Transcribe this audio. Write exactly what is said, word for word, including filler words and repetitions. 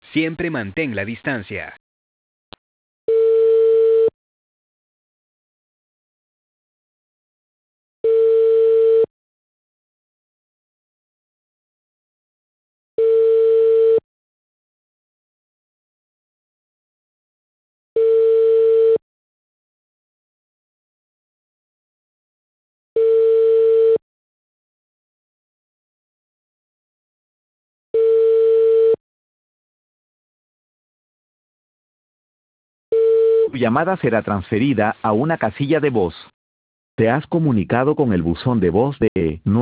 Siempre mantén la distancia. Tu llamada será transferida a una casilla de voz. Te has comunicado con el buzón de voz de